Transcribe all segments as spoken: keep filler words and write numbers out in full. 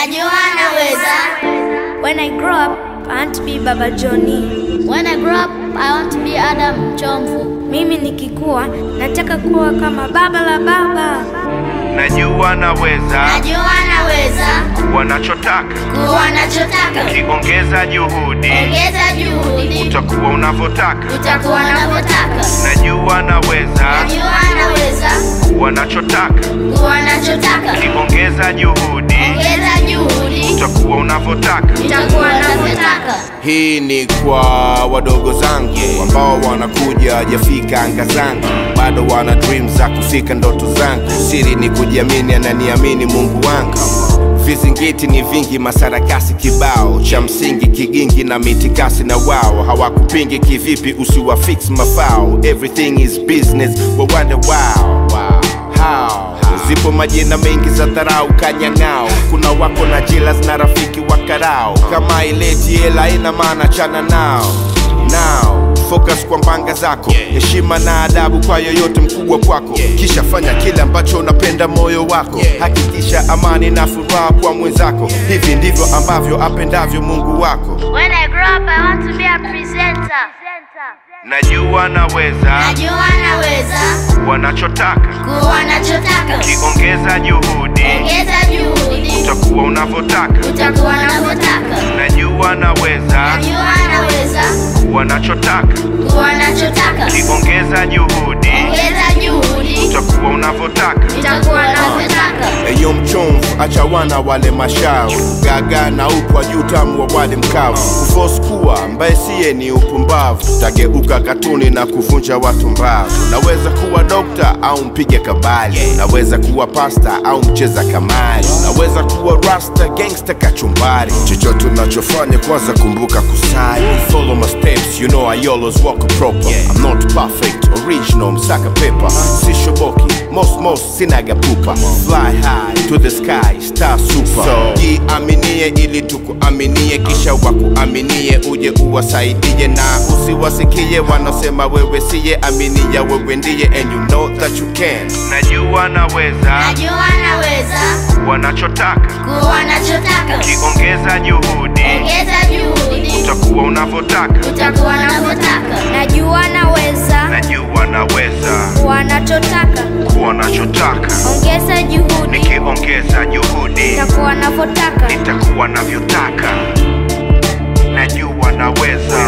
Najua naweza. When I grow up, I want to be Baba Johnny. When I grow up, I want to be Adam Chomvu. Mimi nikikua, nataka kuwa kama baba la baba. Najua naweza. Najua naweza. Kuwa nachotaka. Kuwa nachotaka. Ukiongeza juhudi. Ongeza juhudi. Utakuwa unavyotaka. Utakuwa unavyotaka. Najua naweza. Najua naweza. Kuwa nachotaka. Kuwa nachotaka. Ukiongeza juhudi. Ongeza juhudi. Utakuwa unavyotaka. Utakuwa unavyotaka. Hii ni kwa wadogo zangu ambao wanakuja hajafika anga zangu, bado wana dreams za kufika ndoto zangu. Siri ni kujiamini, ananiamini Mungu wangu. Vizingiti ni vingi, masarakasi kibao, cha msingi kigingi na mitikasi na wao. Hawakupingi kivipi usiwafix mafao. Everything is business, wa wonder wow, wow, how zipo majina mengi za dharau kanyang'ao. Kuna wako na jilas na rafiki wakarao. Kama ileti hela ina maana chana nao. Now focus kwa mbanga zako, heshima na adabu kwa yoyote mkubwa kwako. Kisha fanya kile ambacho unapenda moyo wako. Hakikisha amani na furaha kwa mwenzako. Hivi ndivyo ambavyo apendavyo Mungu wako. When I grow up, I want to be a presenter. Najua naweza. Najua naweza. Kuwa nachotaka. Kuwa nachotaka. Ukiongeza juhudi. Ongeza juhudi. Utakuwa unavyotaka. Utakuwa unavyotaka. Najua naweza. Najua naweza. Kuwa nachotaka. Kuwa nachotaka. Ukiongeza juhudi. Ongeza juhudi. Utakuwa unavyotaka. Utakuwa unavyotaka. Eyo mchomvu, acha wana wale mashao. Gaga na upwa juu tamu wa wale mkavu. Kuforce kuwa mbaye siye ni upumbavu. Tageuka katuni na kuvunja watu mbavu. Naweza kuwa dokta au mpige kabali. Naweza kuwa pasta au mcheza kamari. Naweza kuwa rasta, gangster kachumbari. Chochote unachofanya kwanza kumbuka kusali. Follow my steps, you know I always walk proper. I'm not perfect, original, msaka paper. Si shoboki, most most sinaga pupa. Fly high to the sky, star super. So jiaminie ili tukuaminie, kisha wakuaminie uje uwasaidie. Na usiwasikie wanasema wewe siye, aminia wewe ndiye, and you know that you can. Najua naweza. Najua naweza. Kuwa nachotaka. Kuwa nachotaka. Ukiongeza juhudi. Ongeza juhudi. Utakuwa unavyotaka. Utakuwa unavyotaka. Najua naweza. Najua naweza. Kuwa nachotaka. Kuwa nachotaka. Ongeza juhudi. Nikiongeza juhudi. Nitakuwa navyotaka. Nitakuwa navyotaka. Najua naweza.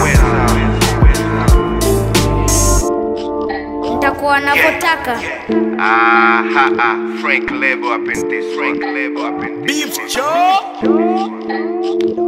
Nitakuwa navyotaka. Ah ha ha, Frank Label up in this, Frank Label up in this. Beef Joe.